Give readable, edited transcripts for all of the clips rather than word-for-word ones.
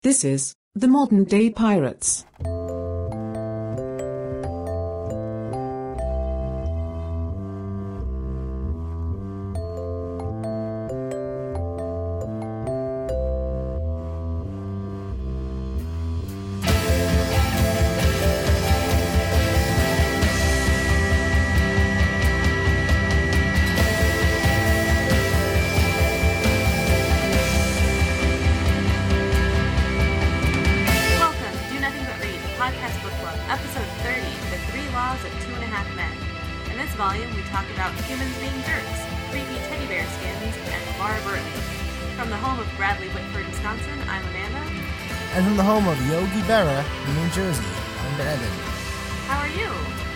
This is The Modern Day Pirates. And from the home of Yogi Berra, New Jersey, I'm Brandon. How are you?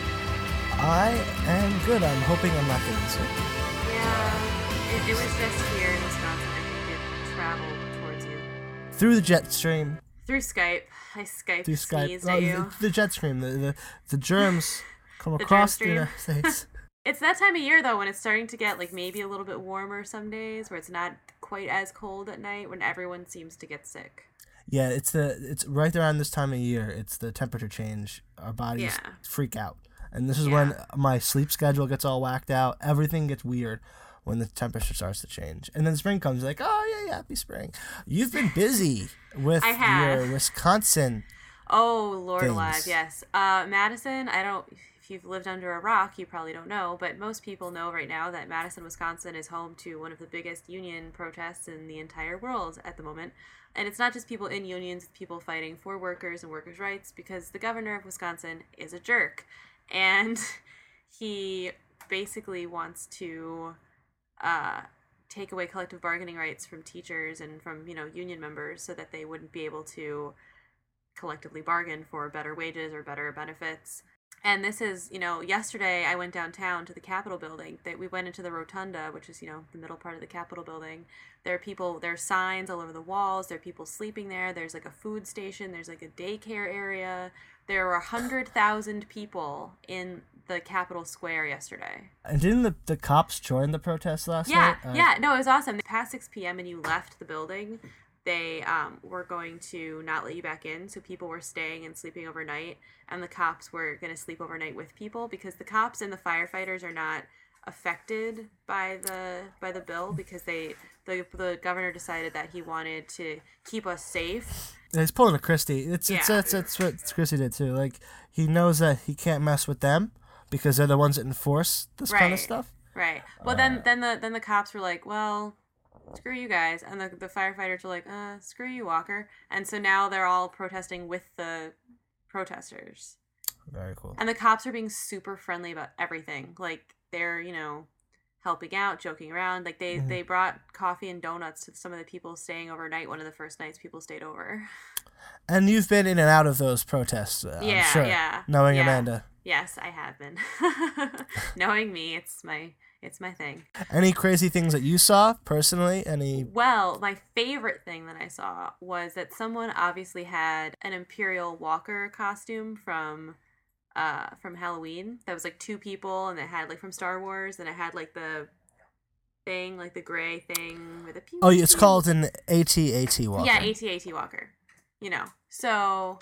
I am good. I'm hoping I'm not getting sick. Yeah, it was just here in Wisconsin. I think it traveled towards you. Through the jet stream. Through Skype. I Through sneezed Skype. at you. The jet stream. The germs come across the United States. It's that time of year, though, when it's starting to get, like, maybe a little bit warmer some days, where it's not quite as cold at night, when everyone seems to get sick. Yeah, it's right around this time of year. It's the temperature change. Our bodies freak out. And this is when my sleep schedule gets all whacked out. Everything gets weird when the temperature starts to change. And then spring comes, like, oh, yeah, happy spring. You've been busy with your Wisconsin Oh, Lord things. Alive, yes. Madison, if you've lived under a rock, you probably don't know, but most people know right now that Madison, Wisconsin is home to one of the biggest union protests in the entire world at the moment. And it's not just people in unions, it's people fighting for workers and workers' rights, because the governor of Wisconsin is a jerk. And he basically wants to take away collective bargaining rights from teachers and from, union members so that they wouldn't be able to collectively bargain for better wages or better benefits. And this is, yesterday I went downtown to the Capitol building. We went into the rotunda, which is, the middle part of the Capitol building. There are signs all over the walls. There are people sleeping there. There's like a food station. There's like a daycare area. There were 100,000 people in the Capitol Square yesterday. And didn't the cops join the protest last night? Yeah. No, it was awesome. Past 6 p.m. and you left the building, they were going to not let you back in, so people were staying and sleeping overnight, and the cops were going to sleep overnight with people, because the cops and the firefighters are not affected by the bill, because the governor decided that he wanted to keep us safe. He's pulling a Christie. It's what Christie did too. Like, he knows that he can't mess with them because they're the ones that enforce this kind of stuff. Right. Well, then the cops were like, well, screw you guys, and the firefighters were like, screw you, Walker. And so now they're all protesting with the protesters. Very cool. And the cops are being super friendly about everything. Like, they're, helping out, joking around. Like, they brought coffee and donuts to some of the people staying overnight, one of the first nights people stayed over. And you've been in and out of those protests, I'm sure. Yeah. Knowing Amanda. Yes, I have been. Knowing me, it's my thing. Any crazy things that you saw personally? Well, my favorite thing that I saw was that someone obviously had an Imperial Walker costume from Halloween. That was like 2 people, and it had like from Star Wars, and it had like the thing, like the gray thing with a pew. Oh, it's called an AT-AT Walker. Yeah, AT-AT Walker. So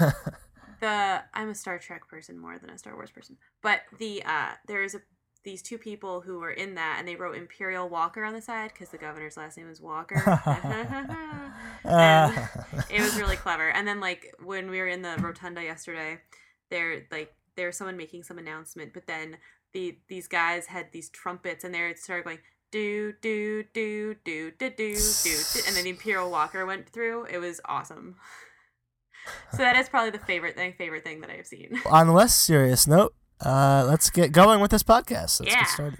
I'm a Star Trek person more than a Star Wars person. But there's these 2 people who were in that, and they wrote Imperial Walker on the side because the governor's last name is Walker. And it was really clever. And then, like, when we were in the rotunda yesterday, there was someone making some announcement, but then these guys had these trumpets, and they started going do do do do do do do, and then the Imperial Walker went through. It was awesome. So that is probably the favorite thing that I have seen. On a less serious note, let's get going with this podcast. Let's get started.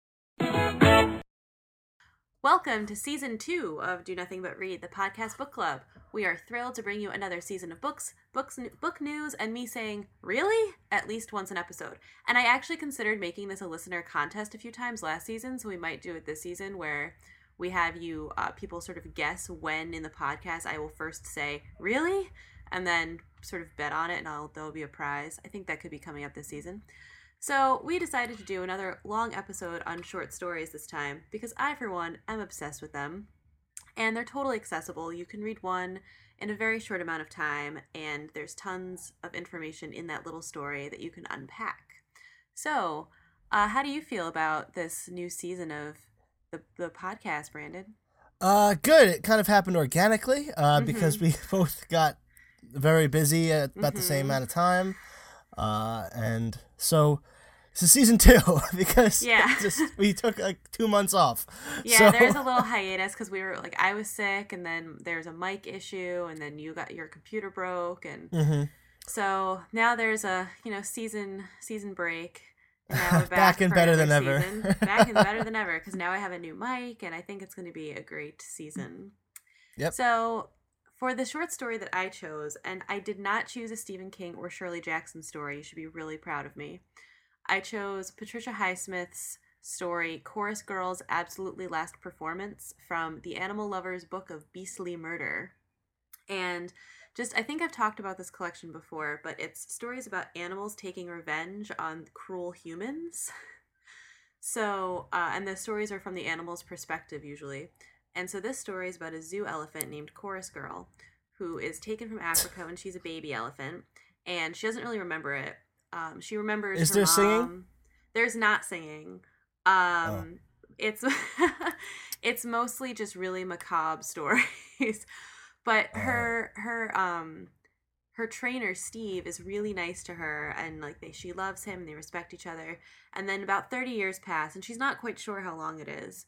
Welcome to Season 2 of Do Nothing But Read, the podcast book club. We are thrilled to bring you another season of book news, and me saying, really? At least once an episode. And I actually considered making this a listener contest a few times last season, so we might do it this season, where we have you people sort of guess when in the podcast I will first say, really? And then sort of bet on it, and there'll be a prize. I think that could be coming up this season. So we decided to do another long episode on short stories this time, because I, for one, am obsessed with them. And they're totally accessible. You can read one in a very short amount of time, and there's tons of information in that little story that you can unpack. So, how do you feel about this new season of the podcast, Brandon? Good. It kind of happened organically because we both got very busy at about the same amount of time. And so this is season 2 because we took like 2 months off. Yeah, so, there's a little hiatus because we were like, I was sick, and then there's a mic issue, and then you got your computer broke, and so now there's a season break. And now we're back and better than ever. Back and better than ever because now I have a new mic, and I think it's going to be a great season. Yep. So for the short story that I chose, and I did not choose a Stephen King or Shirley Jackson story. You should be really proud of me. I chose Patricia Highsmith's story, Chorus Girl's Absolutely Last Performance, from the Animal Lover's Book of Beastly Murder. And I think I've talked about this collection before, but it's stories about animals taking revenge on cruel humans. So, and the stories are from the animal's perspective usually. And so this story is about a zoo elephant named Chorus Girl, who is taken from Africa when she's a baby elephant, and she doesn't really remember it. She remembers Is her there mom. singing? There's not singing. It's it's mostly just really macabre stories. But her trainer Steve is really nice to her, and like she loves him and they respect each other. And then about 30 years pass, and she's not quite sure how long it is.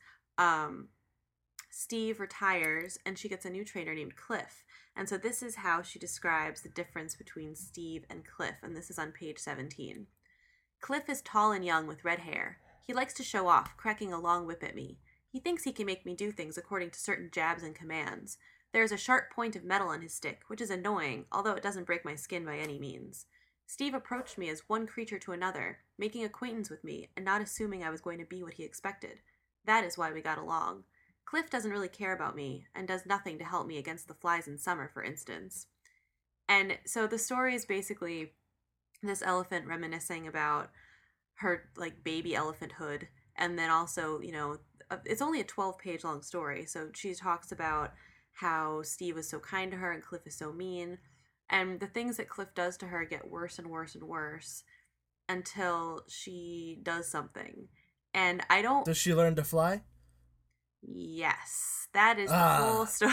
Steve retires, and she gets a new trainer named Cliff. And so this is how she describes the difference between Steve and Cliff, and this is on page 17. Cliff is tall and young with red hair. He likes to show off, cracking a long whip at me. He thinks he can make me do things according to certain jabs and commands. There is a sharp point of metal on his stick, which is annoying, although it doesn't break my skin by any means. Steve approached me as one creature to another, making acquaintance with me and not assuming I was going to be what he expected. That is why we got along. Cliff doesn't really care about me and does nothing to help me against the flies in summer, for instance. And so the story is basically this elephant reminiscing about her like baby elephanthood, and then also, it's only a 12-page long story, so she talks about how Steve was so kind to her and Cliff is so mean, and the things that Cliff does to her get worse and worse and worse until she does something. And I don't... Does she learn to fly? Yes, that is the whole story.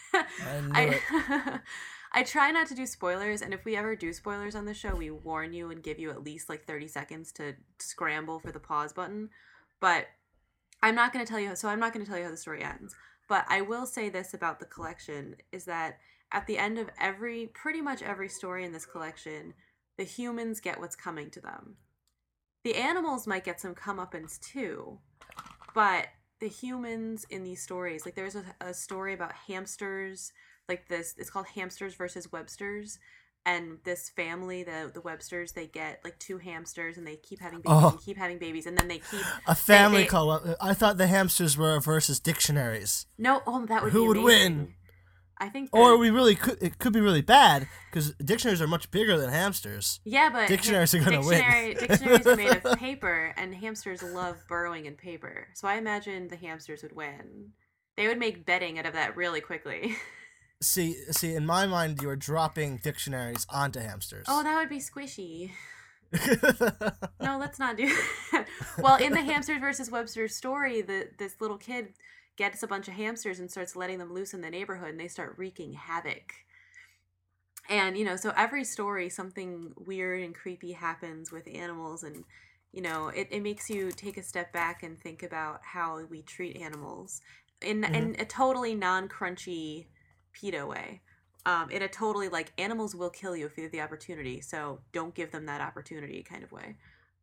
I try not to do spoilers, and if we ever do spoilers on the show, we warn you and give you at least like 30 seconds to scramble for the pause button. But I'm not going to tell you, so I'm not going to tell you how the story ends. But I will say this about the collection, is that at the end of pretty much every story in this collection, the humans get what's coming to them. The animals might get some comeuppance too, but the humans in these stories, like there's a story about hamsters, like this, it's called Hamsters versus Websters, and this family, the Websters, they get like 2 hamsters and they keep having babies and keep having babies, and then they keep a family call. I thought the hamsters were versus dictionaries. No, that would be who would amazing. Win? I think or it could be really bad because dictionaries are much bigger than hamsters. Yeah, but dictionaries are going to win. Dictionaries are made of paper, and hamsters love burrowing in paper. So I imagine the hamsters would win. They would make bedding out of that really quickly. See, in my mind, you are dropping dictionaries onto hamsters. Oh, that would be squishy. No, let's not do that. Well, in the Hamsters versus Websters story, this little kid gets a bunch of hamsters and starts letting them loose in the neighborhood, and they start wreaking havoc. And, so every story, something weird and creepy happens with animals, and, it makes you take a step back and think about how we treat animals in a totally non-crunchy pedo way. In a totally like, animals will kill you if you have the opportunity, so don't give them that opportunity kind of way.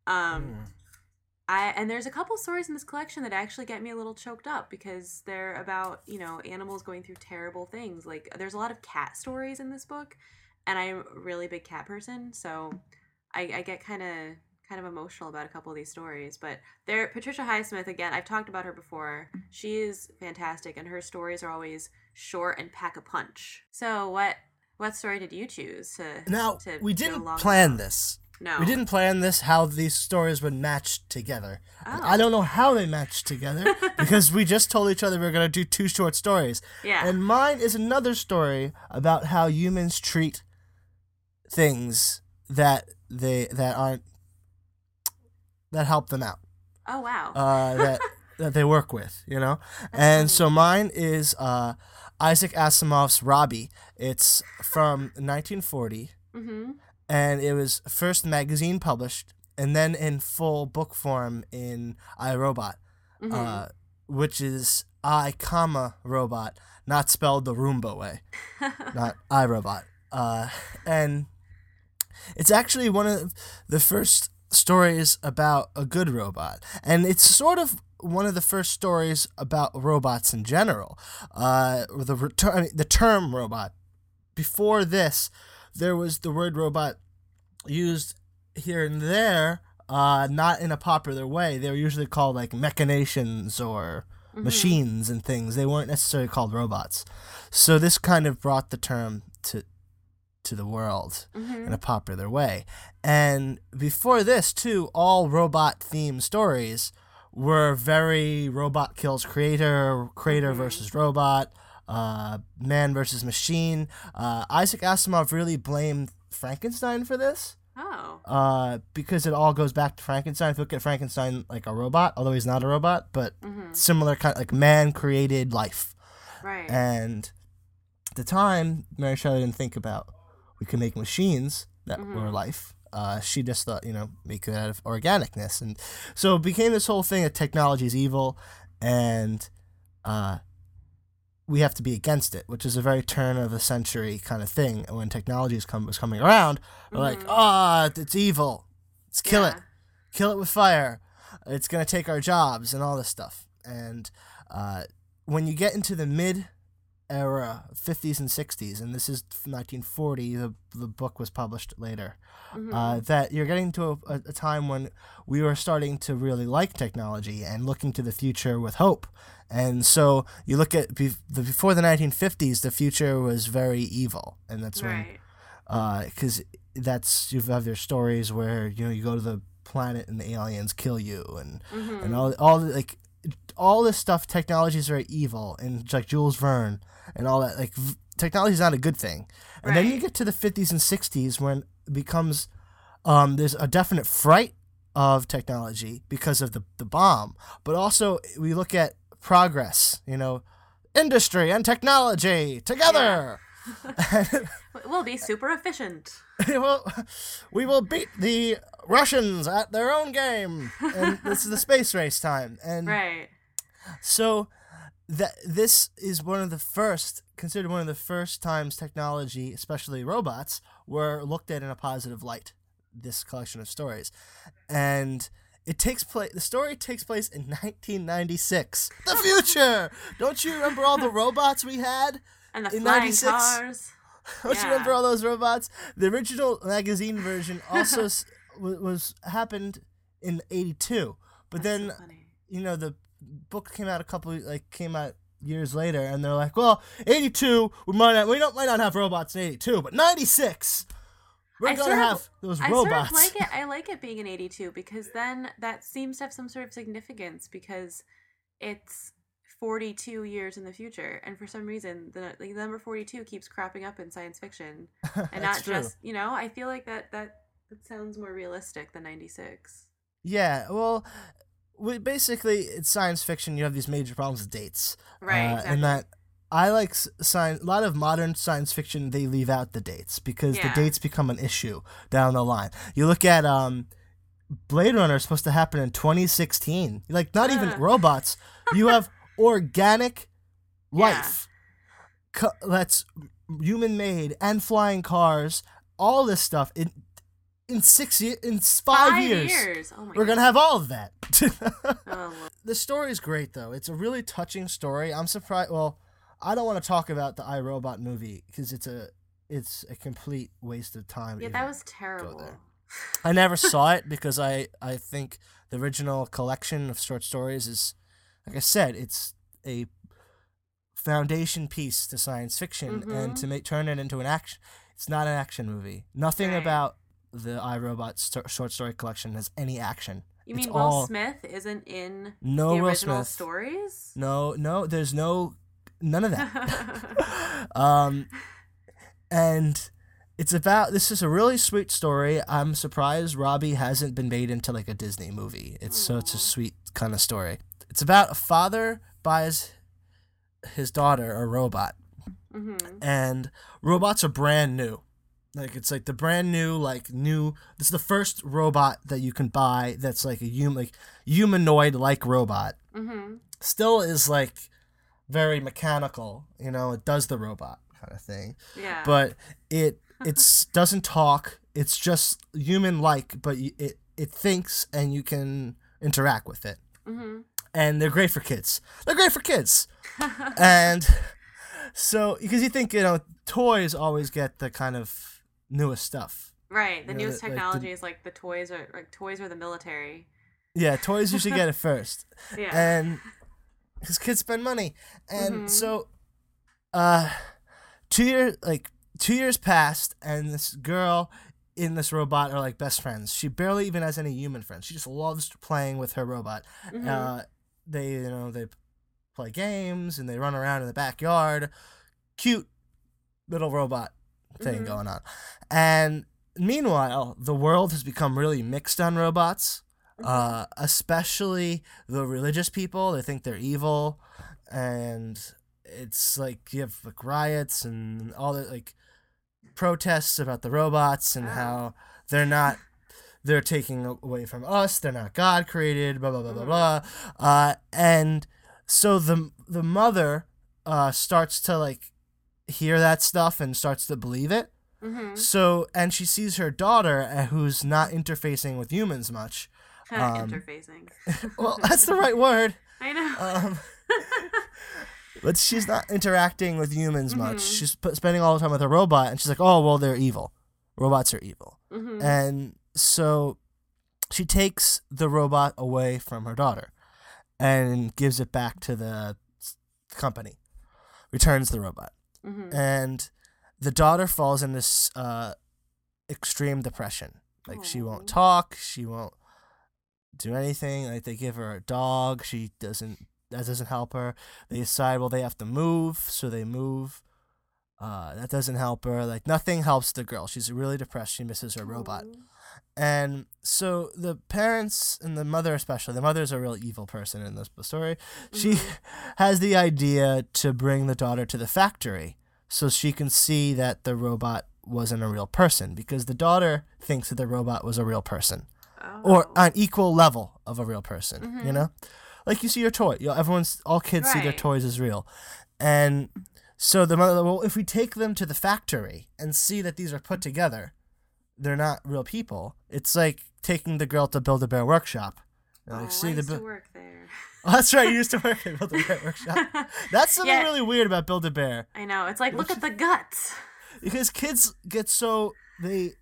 And there's a couple stories in this collection that actually get me a little choked up because they're about, animals going through terrible things. Like, there's a lot of cat stories in this book, and I'm a really big cat person, so I get kind of emotional about a couple of these stories. But Patricia Highsmith, again, I've talked about her before. She is fantastic, and her stories are always short and pack a punch. So what story did you choose to we didn't plan this. No. We didn't plan this, how these stories would match together. Oh. I don't know how they matched together because we just told each other we were going to do 2 short stories. Yeah. And mine is another story about how humans treat things that help them out. Oh, wow. That they work with, you know? And so mine is Isaac Asimov's Robbie. It's from 1940. Mm-hmm. And it was first magazine published, and then in full book form in iRobot, which is I, robot, not spelled the Roomba way, not iRobot. And it's actually one of the first stories about a good robot, and it's sort of one of the first stories about robots in general. The term robot. Before this, there was the word robot used here and there, not in a popular way. They were usually called like machinations or machines and things. They weren't necessarily called robots. So this kind of brought the term to the world in a popular way. And before this, too, all robot-themed stories were very robot kills creator versus robot, man versus machine. Isaac Asimov really blamed Frankenstein for this. Oh. Because it all goes back to Frankenstein. If you look at Frankenstein like a robot, although he's not a robot, but similar kind of like man created life. Right. And at the time, Mary Shelley didn't think about we could make machines that were life. She just thought, make it out of organicness. And so it became this whole thing that technology is evil and we have to be against it, which is a very turn of the century kind of thing. And when technology was coming around, we're like, it's evil. Let's kill it. Kill it with fire. It's going to take our jobs and all this stuff. And when you get into the mid-era, 50s and 60s, and this is 1940, the book was published later, that you're getting to a time when we were starting to really like technology and looking to the future with hope. And so you look at before the 1950s, the future was very evil, and that's when, because you have your stories where you go to the planet and the aliens kill you, and all this stuff. Technology is very evil, and like Jules Verne and all that. Like technology is not a good thing. And then you get to the 50s and 60s when it becomes there's a definite fright of technology because of the bomb, but also we look at progress, industry and technology together. We'll be super efficient. We will beat the Russians at their own game. And this is the space race time. And so this is considered one of the first times technology, especially robots, were looked at in a positive light. This collection of stories. And the story takes place in 1996. The future! Don't you remember all the robots we had and the in flying 96? Cars? Don't you remember all those robots? The original magazine version also happened in 82. But That's then, so funny. The book came out years later, and they're like, well, 82, we might not have robots in 82, but 96! We're going to have those robots. I like it being in 82 because then that seems to have some sort of significance because it's 42 years in the future. And for some reason, the number 42 keeps cropping up in science fiction. And not true. Just, I feel like that sounds more realistic than 96. Yeah, well, basically, it's science fiction. You have these major problems with dates. Right, exactly. And that I like a lot of modern science fiction, they leave out the dates because the dates become an issue down the line. You look at Blade Runner is supposed to happen in 2016. Like, not even robots. You have organic life that's human-made and flying cars, all this stuff. In 5 years. Oh my we're God. gonna have all of that. Oh, The story's great, though. It's a really touching story. I'm surprised. Well, I don't want to talk about the iRobot movie because it's a complete waste of time. yeah, that was terrible. I never saw it because I think the original collection of short stories is, like I said, it's a foundation piece to science fiction, and to turn it into an action, it's not an action movie. Nothing about the iRobot short story collection has any action. You mean Will Smith isn't in the original stories? No, there's none of that. And this is a really sweet story. I'm surprised Robbie hasn't been made into like a Disney movie. It's a sweet kind of story. It's about a father buys his daughter a robot. Mm-hmm. And robots are brand new. Like it's like the brand new, this is the first robot that you can buy that's like a humanoid like robot. Mm-hmm. Still is like very mechanical, it does the robot kind of thing. Yeah. But it doesn't talk. It's just human like, but it thinks and you can interact with it. Mm-hmm. And they're great for kids. And so because you think, toys always get the kind of newest stuff. Right. The newest technology is like the toys are the military. Yeah, toys usually get it first. Yeah. And because kids spend money. And so 2 years passed and this girl in this robot are like best friends. She barely even has any human friends. She just loves playing with her robot. Mm-hmm. They play games and they run around in the backyard. Cute little robot thing going on. And meanwhile, the world has become really mixed on robots, especially the religious people. They think they're evil, and it's like you have like riots and all the like protests about the robots and how they're taking away from us. They're not God created. Blah blah blah blah blah. And so the mother starts to like hear that stuff and starts to believe it. Mm-hmm. So, and she sees her daughter who's not interfacing with humans much. Interfacing. Well, that's the right word. I know. But she's not interacting with humans much. She's spending all the time with a robot, and she's like, oh, well, they're evil. Robots are evil. Mm-hmm. And so she takes the robot away from her daughter and gives it back to the company, returns the robot. Mm-hmm. And the daughter falls in this extreme depression. Like, she won't talk. She won't do anything. Like, they give her a dog. That doesn't help her. They decide, well, they have to move. So they move. That doesn't help her. Like, nothing helps the girl. She's really depressed. She misses her robot. And so the parents and the mother especially, the mother's a real evil person in this story. She has the idea to bring the daughter to the factory so she can see that the robot wasn't a real person, because the daughter thinks that the robot was a real person or an equal level of a real person, Like you see your toy. All kids see their toys as real. And so the mother, well, if we take them to the factory and see that these are put together, they're not real people. It's like taking the girl to Build-A-Bear Workshop. I used to work there. Oh, that's right. You used to work at Build-A-Bear Workshop. That's something really weird about Build-A-Bear. I know. It's like, look at the guts. Because kids get so they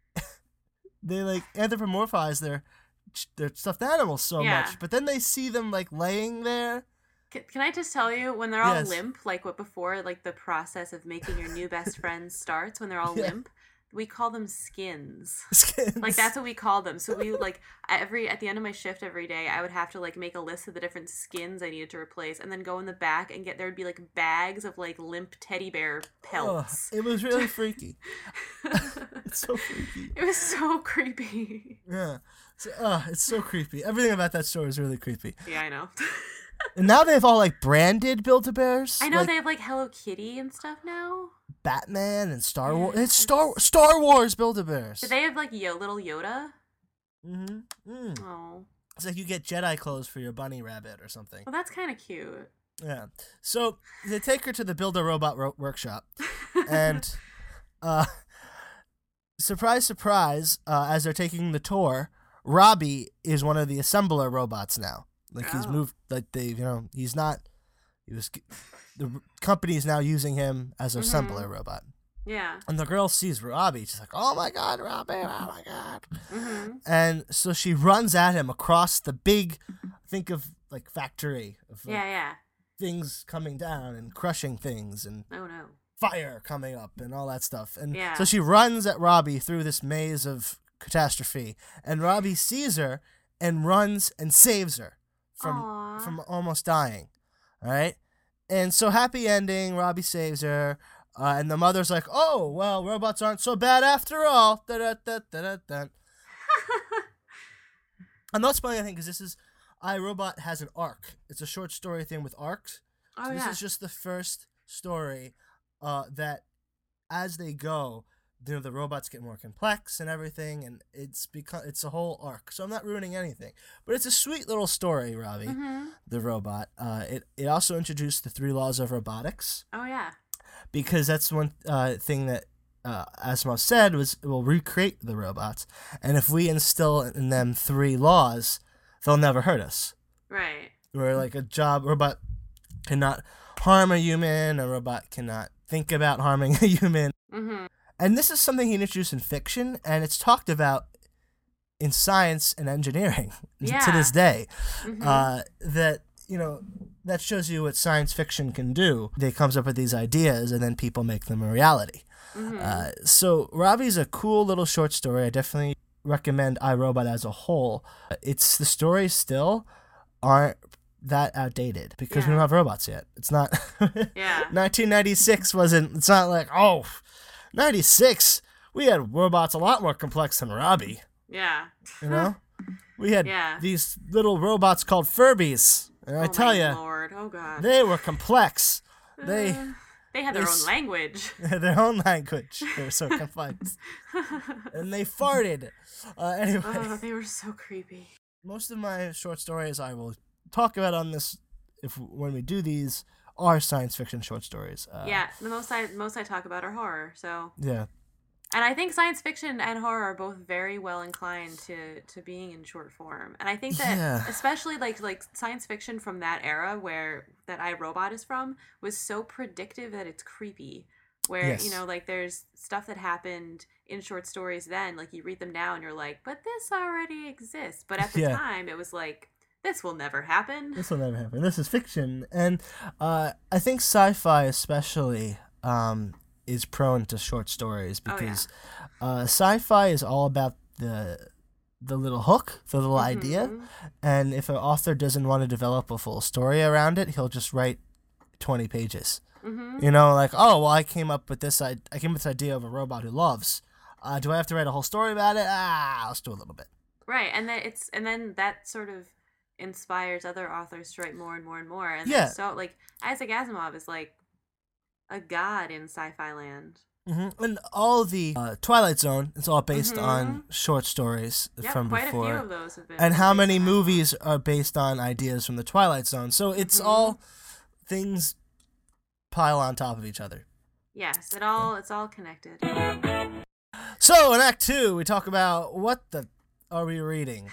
like anthropomorphize their stuffed animals so much, but then they see them like laying there. Can I just tell you, when they're all limp, like what before, like the process of making your new best friend starts, when they're all limp, we call them skins. Skins. Like, that's what we call them. So we, like, at the end of my shift every day, I would have to, like, make a list of the different skins I needed to replace, and then go in the back and there would be, like, bags of, like, limp teddy bear pelts. It was really freaky. It's so freaky. It was so creepy. Yeah. It's so creepy. Everything about that story is really creepy. Yeah, I know. And now they have all, like, branded Build-A-Bears. I know, they have, like, Hello Kitty and stuff now. Batman and Star Wars. It's Star Wars Build-A-Bears. Do they have, like, little Yoda? Mm-hmm. Mm. Oh. It's like you get Jedi clothes for your bunny rabbit or something. Well, that's kind of cute. Yeah. So they take her to the Build-A-Robot workshop. And, surprise, surprise, as they're taking the tour, Robbie is one of the assembler robots now. Like, he's moved, like, the company is now using him as an assembler robot. Yeah. And the girl sees Robbie. She's like, oh my God, Robbie, oh my God. Mm-hmm. And so she runs at him across the big, think of, like, factory of things coming down and crushing things and oh no, fire coming up and all that stuff. And so she runs at Robbie through this maze of catastrophe, and Robbie sees her and runs and saves her from almost dying. All right, and so happy ending. Robbie saves her, and the mother's like, "Oh well, robots aren't so bad after all." Da-da-da-da-da-da. I'm not spoiling anything because this is iRobot has an arc. It's a short story thing with arcs. Oh, so this is just the first story that as they go, the robots get more complex and everything, and it's a whole arc. So I'm not ruining anything, but it's a sweet little story, Robbie, the robot. It also introduced the 3 laws of robotics. Oh yeah, because that's one thing that Asimov said was it will recreate the robots, and if we instill in them 3 laws, they'll never hurt us. Right. Where like robot cannot harm a human, a robot cannot think about harming a human. Mm-hmm. And this is something he introduced in fiction, and it's talked about in science and engineering to this day. That that shows you what science fiction can do. They comes up with these ideas, and then people make them a reality. So Robbie's a cool little short story. I definitely recommend iRobot as a whole. The stories still aren't that outdated because we don't have robots yet. It's not 1996 it's not like 96 we had robots a lot more complex than Robbie. We had these little robots called Furbies, and I tell you, Lord. Oh God, they were complex. They had their own language. Their own language. They were so complex. And they farted. Anyway. Oh, they were so creepy. Most of my short stories I will talk about on this, when we do these, are science fiction short stories. The most I talk about are horror. So yeah. And I think science fiction and horror are both very well inclined to being in short form. And I think that especially like science fiction from that era that iRobot is from was so predictive that it's creepy. Where, like there's stuff that happened in short stories then, like you read them now and you're like, but this already exists. But at the time it was like, this will never happen. This will never happen. This is fiction. And I think sci-fi especially is prone to short stories because sci-fi is all about the little hook, the little idea, and if an author doesn't want to develop a full story around it, he'll just write 20 pages. I came up with this idea of a robot who loves. Do I have to write a whole story about it? Let's do a little bit. Right, and then that sort of inspires other authors to write more and more and more. And so like Isaac Asimov is like a god in sci-fi land. And all the Twilight Zone, it's all based on short stories from before. Quite a few of those have been. And how many movies are based on ideas from the Twilight Zone? So it's all things pile on top of each other. Yes, it's all connected. So in Act 2, we talk about what the are we reading?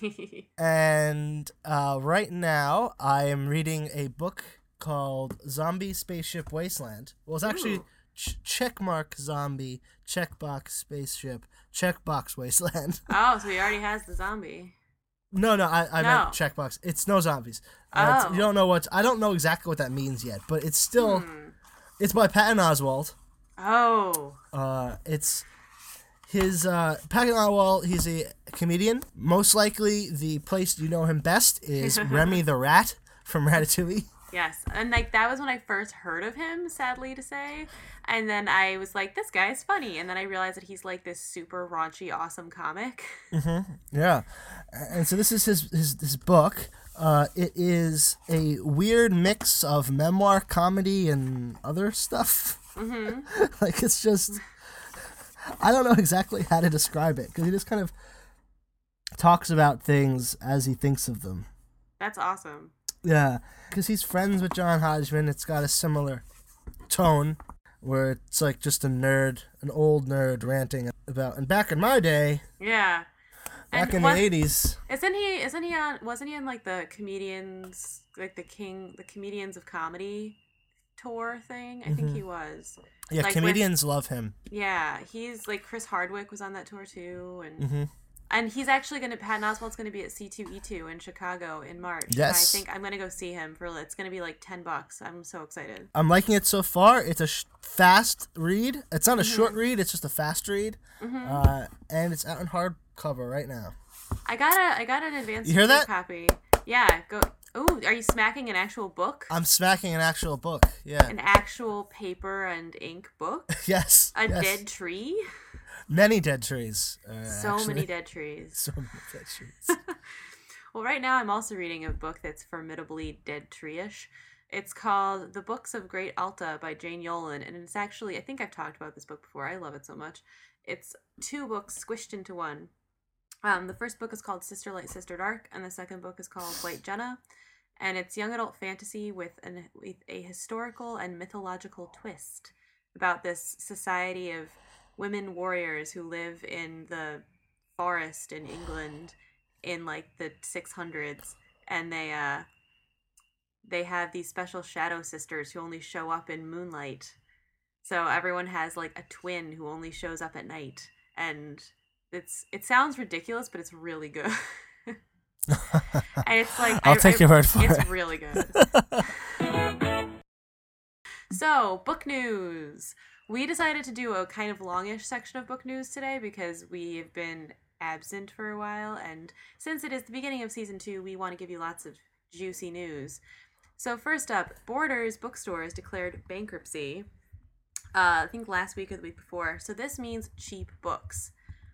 And right now, I am reading a book called Zombie Spaceship Wasteland. Well, it's actually checkmark zombie, checkbox spaceship, checkbox wasteland. Oh, so he already has the zombie. No, I meant checkbox. It's no zombies. You don't know I don't know exactly what that means yet, but it's still, it's by Patton Oswalt. Oh. It's his, Patton Oswalt, he's a comedian. Most likely the place you know him best is Remy the Rat from Ratatouille. Yes, and like that was when I first heard of him, sadly to say, and then I was like, this guy is funny, and then I realized that he's like this super raunchy, awesome comic. Yeah, and so this is his book. It is a weird mix of memoir, comedy, and other stuff. Like it's just, I don't know exactly how to describe it because he just kind of talks about things as he thinks of them. That's awesome. Yeah, because he's friends with John Hodgman. It's got a similar tone where it's like just an old nerd ranting about. And back in my day, back in the 80s, wasn't he on like the comedians, like the comedians of comedy tour thing? I think he was. Yeah, like comedians love him. Yeah, he's like Chris Hardwick was on that tour too, and. And he's actually Patton Oswalt's going to be at C2E2 in Chicago in March. Yes. I think I'm going to go see him it's going to be like $10. I'm so excited. I'm liking it so far. It's a fast read. It's not a short read. It's just a fast read. And it's out in cover right now. I got an advanced You hear that? copy. Yeah, go. Oh, are you smacking an actual book? I'm smacking an actual book. Yeah. An actual paper and ink book? Yes. A dead tree? Many dead trees. Many dead trees. So many dead trees. Well, right now I'm also reading a book that's formidably dead tree-ish. It's called The Books of Great Alta by Jane Yolen, and it's actually, I think I've talked about this book before. I love it so much. It's 2 books squished into one. The first book is called Sister Light, Sister Dark, and the second book is called White Jenna. And it's young adult fantasy with a historical and mythological twist about this society of women warriors who live in the forest in England in like the 600s, and they have these special shadow sisters who only show up in moonlight. So everyone has like a twin who only shows up at night, and it sounds ridiculous, but it's really good. And it's like I'll take your word for it. It's really good. So, book news. We decided to do a kind of longish section of book news today because we have been absent for a while, and since it is the beginning of season 2, we want to give you lots of juicy news. So first up, Borders bookstores declared bankruptcy. I think last week or the week before. So this means cheap books.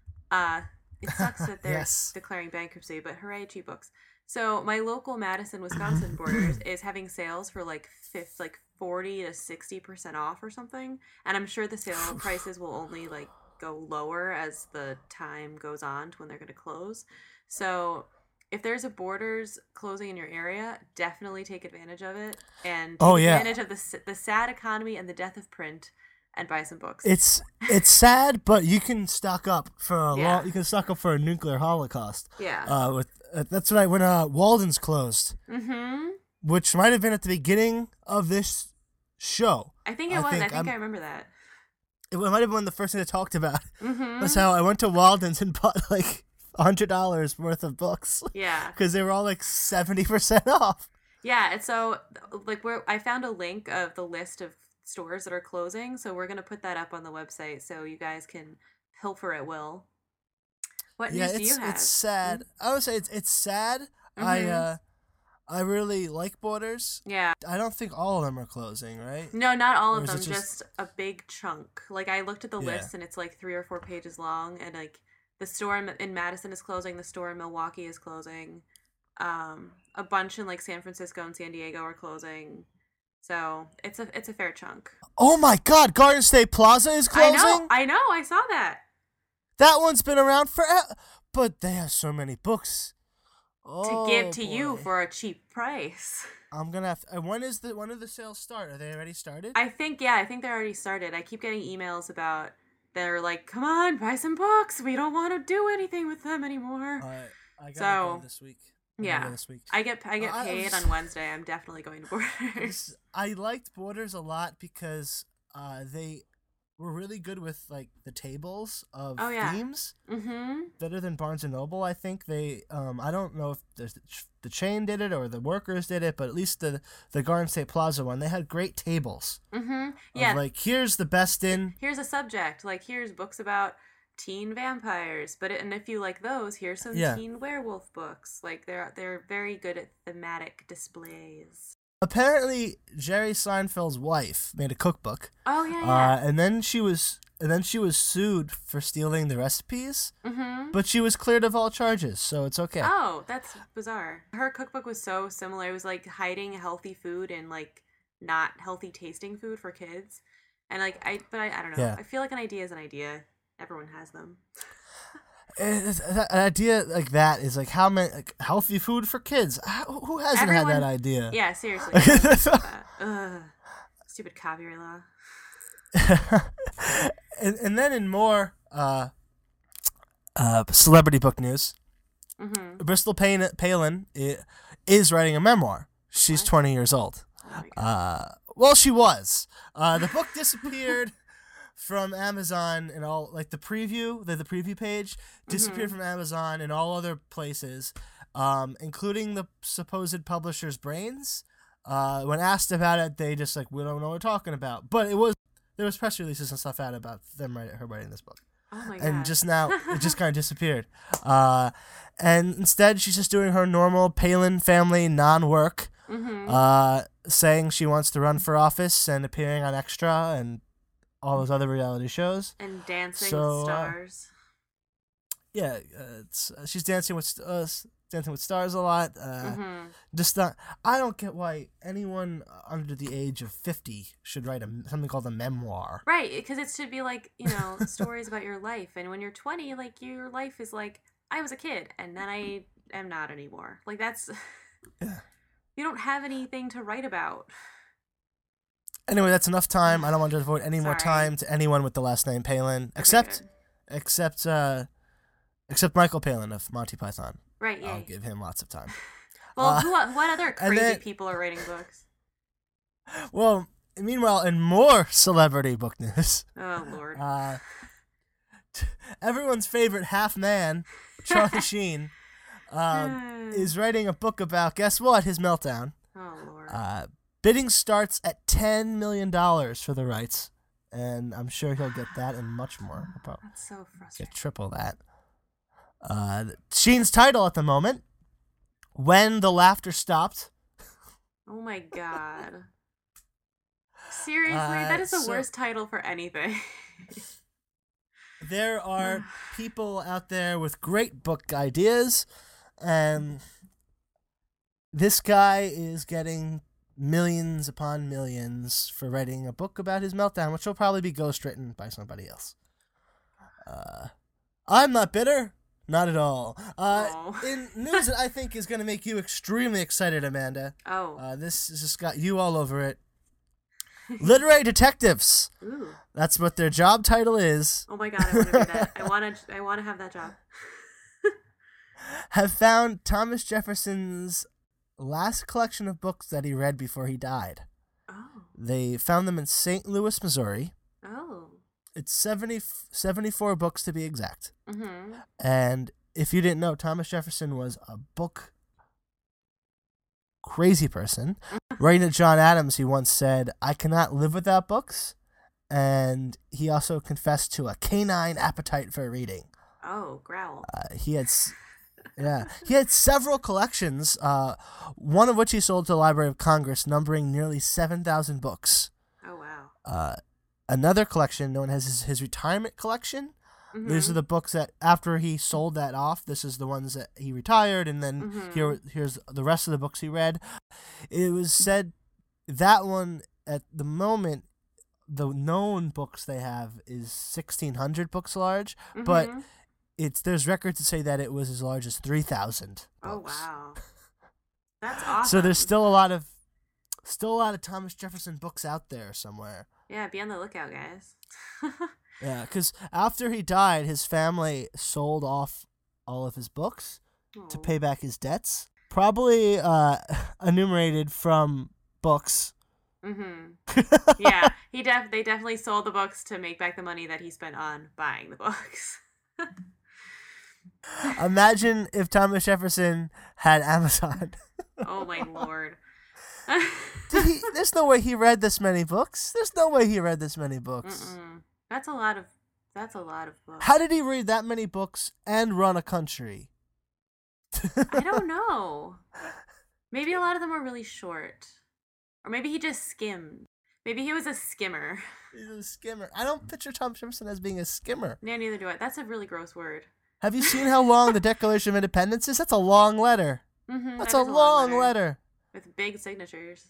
It sucks that they're Yes. declaring bankruptcy, but hooray, cheap books. So my local Madison, Wisconsin Borders is having sales for like 40 to 60% off or something, and I'm sure the sale prices will only like go lower as the time goes on to when they're going to close. So if there's a Borders closing in your area, definitely take advantage of it and take advantage of the sad economy and the death of print, and buy some books. It's sad, but you can stock up for you can stock up for a nuclear holocaust. Yeah. That's right. When Walden's closed, which might have been at the beginning of this show. I think it was. I think I remember that. It might have been the first thing I talked about. That's how I went to Walden's and bought like $100 worth of books. Yeah. Because they were all like 70% off. Yeah, and so like I found a link of the list of stores that are closing, so we're gonna put that up on the website so you guys can pilfer at will. What news do you have? It's sad. I would say it's sad. I really like Borders. Yeah. I don't think all of them are closing, right? No, not all Or of is them, it just a big chunk. Like I looked at the list and it's like 3 or 4 pages long, and like the store in Madison is closing, the store in Milwaukee is closing. A bunch in like San Francisco and San Diego are closing. So it's a fair chunk. Oh my God! Garden State Plaza is closing. I know. I saw that. That one's been around forever, but they have so many books to give to you for a cheap price. I'm gonna have to, when do the sales start? Are they already started? I think they're already started. I keep getting emails about they're like, come on, buy some books. We don't want to do anything with them anymore. I gotta go this week. This week. I get paid on Wednesday. I'm definitely going to Borders. I liked Borders a lot because they were really good with like the tables of themes. Better than Barnes and Noble, I think. They I don't know if the chain did it or the workers did it, but at least the Garden State Plaza one, they had great tables. Yeah. Like here's the best in. Here's a subject. Like here's books about teen vampires, and if you like those, here's some teen werewolf books. Like they're very good at thematic displays. Apparently, Jerry Seinfeld's wife made a cookbook. Oh yeah. And then she was sued for stealing the recipes. But she was cleared of all charges, so it's okay. Oh, that's bizarre. Her cookbook was so similar. It was like hiding healthy food and like not healthy tasting food for kids. And like I don't know. Yeah. I feel like an idea is an idea. Everyone has them. An idea like that is like how many healthy food for kids? Who hasn't had that idea? Yeah, seriously. Stupid copyright law. and then in more celebrity book news, Bristol Palin is writing a memoir. She's 20 years old. Well, she was. The book disappeared from Amazon and all, like the preview page disappeared from Amazon and all other places, including the supposed publisher's brains. When asked about it, they just we don't know what we're talking about. But there was press releases and stuff out about her writing this book. Oh my and God. just now it just kind of disappeared. And instead, she's just doing her normal Palin family non-work, saying she wants to run for office and appearing on Extra and all those other reality shows. And Dancing with Stars. Yeah, she's dancing with stars a lot. Just not. I don't get why anyone under the age of 50 should write something called a memoir. Right, because it should be like, stories about your life. And when you're 20, like, your life is like, I was a kid, and then I am not anymore. Like, that's... Yeah. You don't have anything to write about. Anyway, that's enough time. I don't want to devote any more time to anyone with the last name Palin, except Michael Palin of Monty Python. Right, yeah. I'll give him lots of time. Well, what other crazy people are writing books? Well, meanwhile, in more celebrity book news. Oh, Lord. Everyone's favorite half-man, Charlie Sheen, is writing a book about, guess what, his meltdown. Oh, Lord. Bidding starts at $10 million for the rights, and I'm sure he'll get that and much more. That's so frustrating. Get triple that. Sheen's title at the moment, When the Laughter Stopped. Oh my God. Seriously, that is the worst title for anything. There are people out there with great book ideas, and this guy is getting millions upon millions for writing a book about his meltdown, which will probably be ghostwritten by somebody else. I'm not bitter. Not at all. In news that I think is going to make you extremely excited, Amanda. Oh. This has just got you all over it. Literary detectives. Ooh. That's what their job title is. Oh my God, I want to do that. I want to have that job. Have found Thomas Jefferson's last collection of books that he read before he died. Oh. They found them in St. Louis, Missouri. Oh. It's 74 books to be exact. Mm-hmm. And if you didn't know, Thomas Jefferson was a book crazy person. Writing to John Adams, he once said, "I cannot live without books." And he also confessed to a canine appetite for reading. Oh, growl. He had several collections, one of which he sold to the Library of Congress, numbering nearly 7,000 books. Oh, wow. Another collection known as his retirement collection. Mm-hmm. These are the books that after he sold that off, this is the ones that he retired, and then here's the rest of the books he read. It was said that one, at the moment, the known books they have is 1,600 books large, but there's records to say that it was as large as 3,000 books. Oh, wow. That's awesome. So there's still a lot of Thomas Jefferson books out there somewhere. Yeah, be on the lookout, guys. Yeah, because after he died, his family sold off all of his books to pay back his debts. Probably enumerated from books. Mm-hmm. Yeah, they definitely sold the books to make back the money that he spent on buying the books. Imagine if Thomas Jefferson had Amazon. Oh my Lord. There's no way he read this many books. Mm-mm. That's a lot of books. How did he read that many books and run a country? I don't know. Maybe a lot of them were really short. Or maybe he just skimmed. Maybe he was a skimmer. He's a skimmer. I don't picture Thomas Jefferson as being a skimmer. No, neither do I. That's a really gross word. Have you seen how long the Declaration of Independence is? That's a long letter. Mm-hmm, That's a long letter. With big signatures.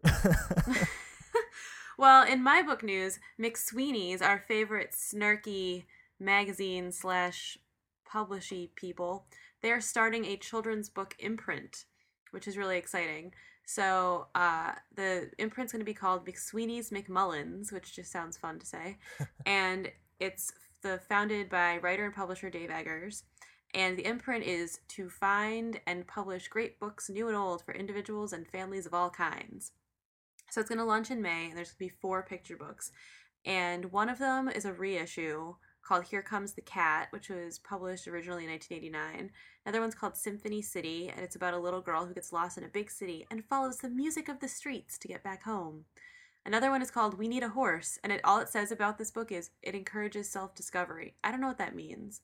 Well, in my book news, McSweeney's, our favorite snarky magazine / publishy people, they're starting a children's book imprint, which is really exciting. So the imprint's going to be called McSweeney's McMullins, which just sounds fun to say. And it's founded by writer and publisher Dave Eggers. And the imprint is to find and publish great books, new and old, for individuals and families of all kinds. So it's going to launch in May, and there's going to be 4 picture books. And one of them is a reissue called Here Comes the Cat, which was published originally in 1989. Another one's called Symphony City, and it's about a little girl who gets lost in a big city and follows the music of the streets to get back home. Another one is called We Need a Horse, and all it says about this book is it encourages self-discovery. I don't know what that means.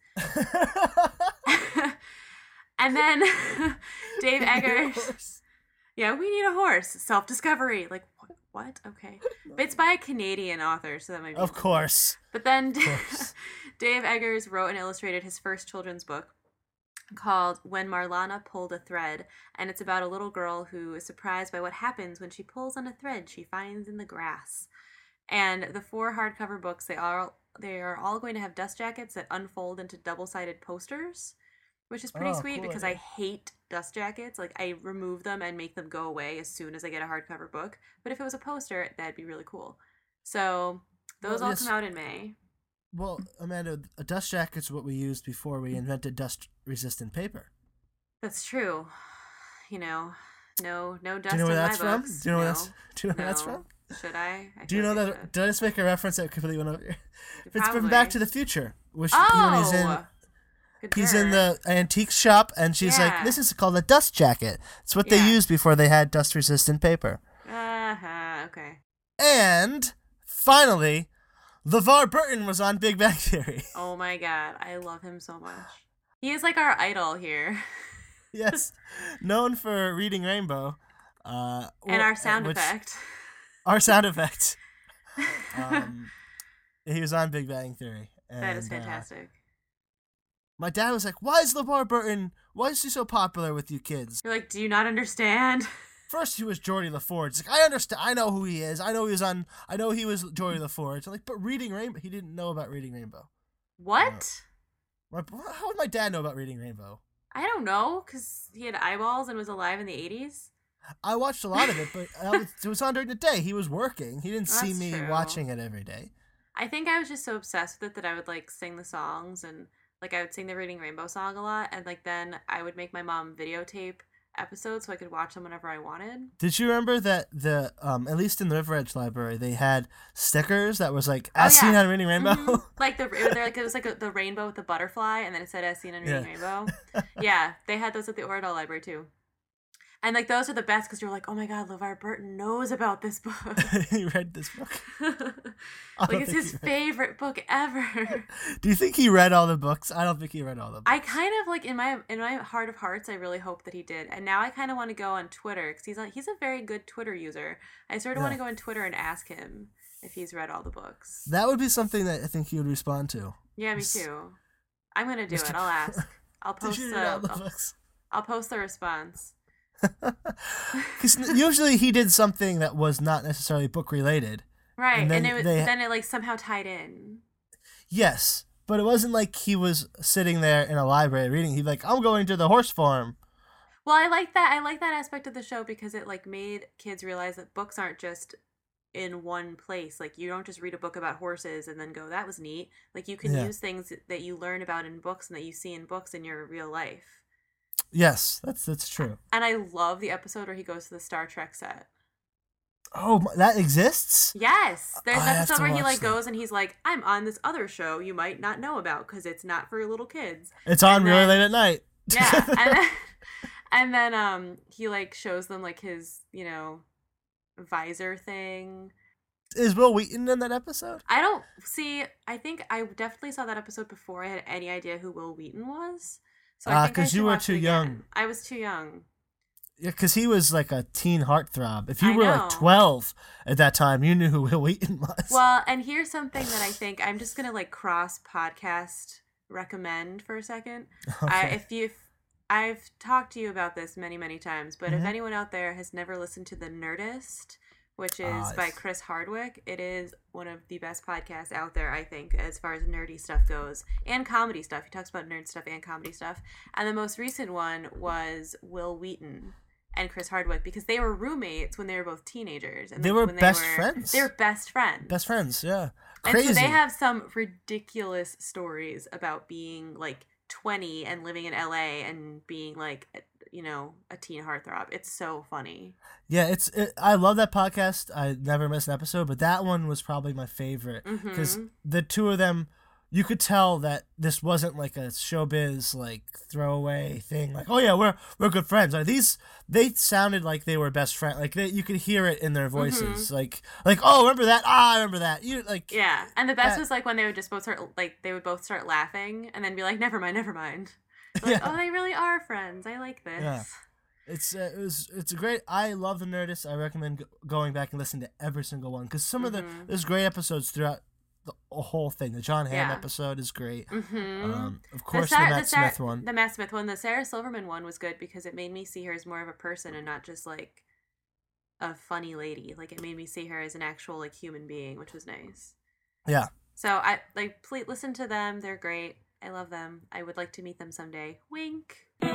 And then Dave Eggers. Yeah, We Need a Horse. Self-discovery. Like, what? Okay. But it's by a Canadian author, so that might be... Of course. But then Dave Eggers wrote and illustrated his first children's book called When Marlana Pulled a Thread, and it's about a little girl who is surprised by what happens when she pulls on a thread she finds in the grass. And the 4 hardcover books, they are all going to have dust jackets that unfold into double-sided posters, which is pretty sweet because I hate dust jackets. Like, I remove them and make them go away as soon as I get a hardcover book. But if it was a poster, that'd be really cool. So those all come out in May. Well, Amanda, a dust jacket's what we used before we invented dust-resistant paper. That's true. You know, no dust in my books. Do you know where that's from? Do you know where that's from? Should I? Do you know that? Did I just make a reference that completely went over here? It's from Back to the Future. Which, he's in the antique shop, and she's like, "This is called a dust jacket." It's what they used before they had dust-resistant paper. Okay. And finally, LeVar Burton was on Big Bang Theory. Oh my god, I love him so much. He is like our idol here. Yes, known for Reading Rainbow. And our sound effect. Our sound effect. He was on Big Bang Theory. And, that is fantastic. My dad was like, why is he so popular with you kids? You're like, do you not understand? First he was Geordie LaForge. It's like, I understand. I know who he is. I know he was Geordie LaForge. I'm like, but Reading Rainbow, he didn't know about Reading Rainbow. What? How would my dad know about Reading Rainbow? I don't know, because he had eyeballs and was alive in the 80s. I watched a lot of it, but it was on during the day. He was working. He didn't see me watching it every day. I think I was just so obsessed with it that I would, like, sing the songs, and, like, I would sing the Reading Rainbow song a lot, and, like, then I would make my mom videotape episodes so I could watch them whenever I wanted. Did you remember that at least in the River Edge Library, they had stickers that was like, as seen on Reading Rainbow? Mm-hmm. Like, it was like the rainbow with the butterfly, and then it said, as seen on Reading Rainbow. Yeah, they had those at the Oradell Library, too. And, like, those are the best because you're like, oh, my God, LeVar Burton knows about this book. He read this book. Like, it's his favorite book ever. Do you think he read all the books? I don't think he read all the books. I kind of, like, in my heart of hearts, I really hope that he did. And now I kind of want to go on Twitter because he's a very good Twitter user. I sort of want to go on Twitter and ask him if he's read all the books. That would be something that I think he would respond to. Yeah, me too. I'm going to do it. I'll ask. I'll post I'll post the response. Because usually he did something that was not necessarily book related, right? And then it like somehow tied in. Yes, but it wasn't like he was sitting there in a library reading. He'd like, I'm going to the horse farm. Well, I like that aspect of the show because it like made kids realize that books aren't just in one place. Like, you don't just read a book about horses and then go, that was neat. Like, you can use things that you learn about in books and that you see in books in your real life. Yes, that's true. And I love the episode where he goes to the Star Trek set. Oh, that exists? Yes. There's an episode where he like goes and he's like, I'm on this other show you might not know about because it's not for little kids. It's on really late at night. Yeah. And then he like shows them like his, visor thing. Is Will Wheaton in that episode? I think I definitely saw that episode before I had any idea who Will Wheaton was. So because you were too young. I was too young. Yeah, because he was like a teen heartthrob. If you were like 12 at that time, you knew who Will Wheaton was. Well, and here's something that I think I'm just gonna like cross podcast recommend for a second. Okay. I've talked to you about this many, many times, but if anyone out there has never listened to The Nerdist, which is by Chris Hardwick, it is one of the best podcasts out there, I think, as far as nerdy stuff goes, and comedy stuff. He talks about nerd stuff and comedy stuff. And the most recent one was Will Wheaton and Chris Hardwick, because they were roommates when they were both teenagers. And they were best friends. They were best friends. Best friends, yeah. Crazy. And so they have some ridiculous stories about being, like, 20 and living in LA and being, like, a teen heartthrob. It's so funny. Yeah, I love that podcast. I never miss an episode, but that one was probably my favorite because the two of them you could tell that this wasn't like a showbiz like throwaway thing. Like, oh yeah, we're good friends. Like they sounded like they were best friends. Like you could hear it in their voices. Like oh, remember that? Ah, I remember that. You like yeah. And the best was like when they would just both start laughing and then be like, never mind. Like, oh, they really are friends. I like this. Yeah. It's a great. I love the Nerdist. I recommend going back and listening to every single one because some of there's great episodes throughout the whole thing. The John Hamm episode is great. Of course, the Matt Smith one. The Matt Smith one. The Sarah Silverman one was good because it made me see her as more of a person and not just like a funny lady. Like it made me see her as an actual like human being, which was nice. Yeah. So I please listen to them. They're great. I love them. I would like to meet them someday. Wink.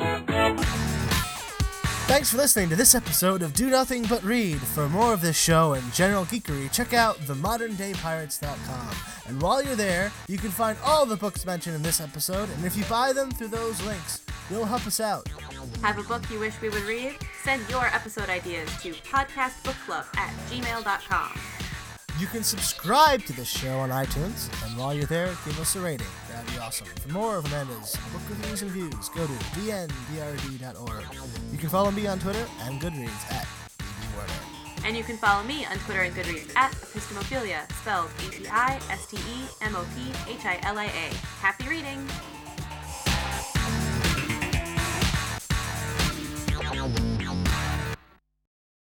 Thanks for listening to this episode of Do Nothing But Read. For more of this show and general geekery, check out themoderndaypirates.com. And while you're there, you can find all the books mentioned in this episode, and if you buy them through those links, you'll help us out. Have a book you wish we would read? Send your episode ideas to podcastbookclub@gmail.com. You can subscribe to this show on iTunes, and while you're there, give us a rating. That'd be awesome. For more of Amanda's book reviews and views, go to dnbrd.org. You can follow me on Twitter and Goodreads @bbwarner. And you can follow me on Twitter and Goodreads @epistemophilia, spelled EPISTEMOPHILIA. Happy reading!